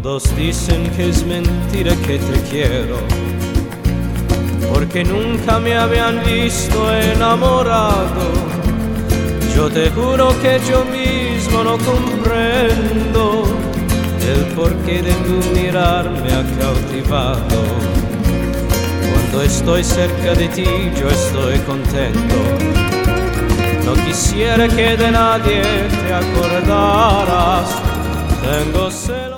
Todos dicen que es mentira que te quiero, porque nunca me habían visto enamorado. Yo te juro que yo mismo no comprendo el porqué de tu mirar me ha cautivado. Cuando estoy cerca de ti yo estoy contento. No quisiera que de nadie te acordaras. Tengo celos.